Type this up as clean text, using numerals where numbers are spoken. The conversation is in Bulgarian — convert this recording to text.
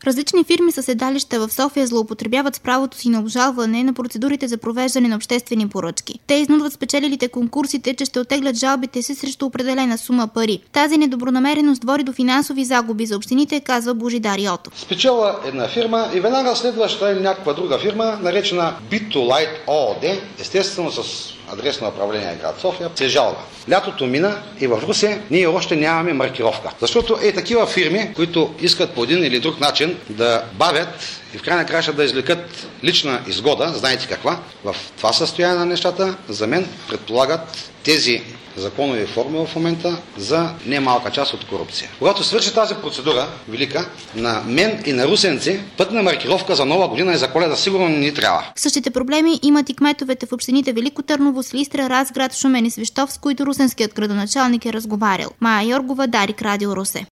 Различни фирми със седалища в София злоупотребяват с правото си на обжалване на процедурите за провеждане на обществени поръчки. Те изнудват спечелилите конкурсите, че ще оттеглят жалбите си срещу определена сума пари. Тази недобронамереност води до финансови загуби за общините, казва Божидар Йотов. Спечела една фирма и веднага следваща или някаква друга фирма, наречена Bit2Light ООД, естествено с адрес на управление град София, се жалва. Лятото мина и в Русе ние още нямаме маркировка. Защото такива фирми, които искат по един или друг начин да бавят и в край на краща да извлекат лична изгода, знаете каква, в това състояние на нещата, за мен предполагат тези законови форми в момента за немалка част от корупция. Когато свърши тази процедура, велика, на мен и на русенци, пътна маркировка за Нова година и за Коледа сигурно не ни трябва. Същите проблеми имат и кметовете в общините Велико Търново, Силистра, Разград, Шумен и Свищов, с които русенският градоначалник е разговарял. Мая Йоргова, Дарик, Радио Русе.